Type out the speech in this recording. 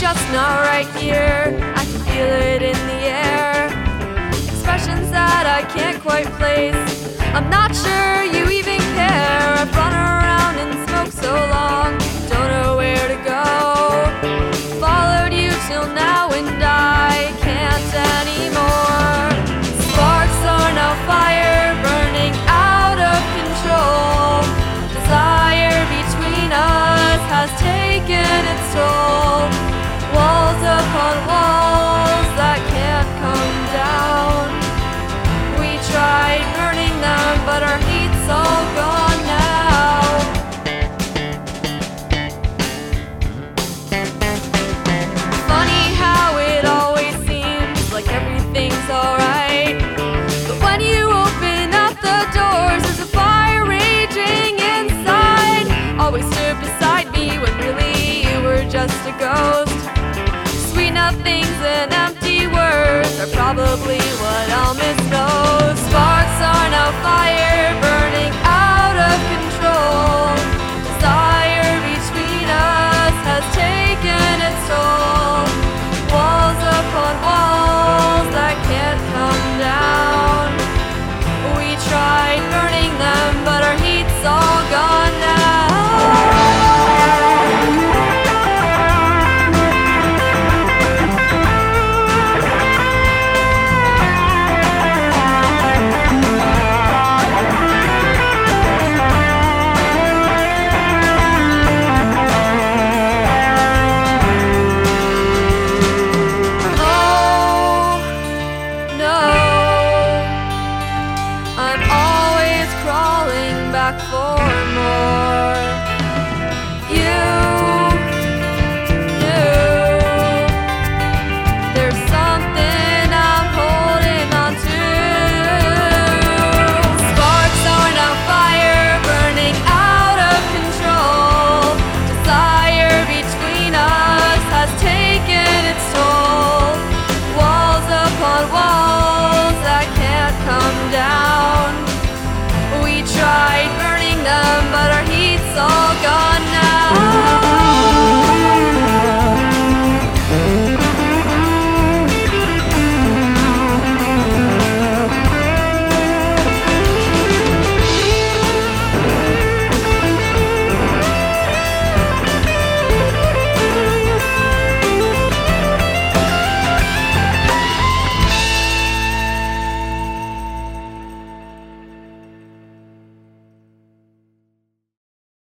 just not right here. I can feel it in the air. Expressions that I can't quite place. I'm not sure you even care. I've run around and smoked so long, don't know where to go. Followed you till now and I can't anymore. Sparks are now fire burning out of control. Desire between us has taken its toll. Walls upon walls that can't come down. We tried burning them, but our heat's all gone now. Funny how it always seems like everything's alright, but when you open up the doors, there's a fire raging inside. Always stood beside me when really you were just a ghost. Sweet nothings and empty words are probably what I'll miss